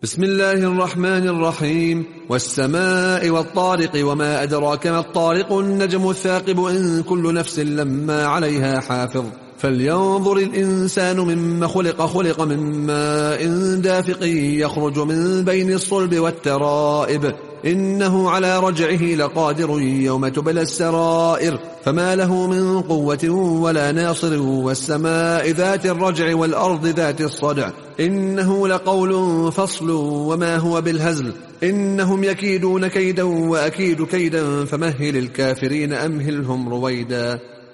بسم الله الرحمن الرحيم. والسماء والطارق وما أدراك ما الطارق النجم الثاقب إن كل نفس لما عليها حافظ فلينظر الإنسان مما خلق من ماء دافق يخرج من بين الصلب والترائب إنه على رجعه لقادر يوم تبلى السرائر فما له من قوة ولا ناصر والسماء ذات الرجع والأرض ذات الصدع إنه لقول فصل وما هو بالهزل إنهم يكيدون كيدا وأكيد كيدا فمهل الكافرين أمهلهم رويدا.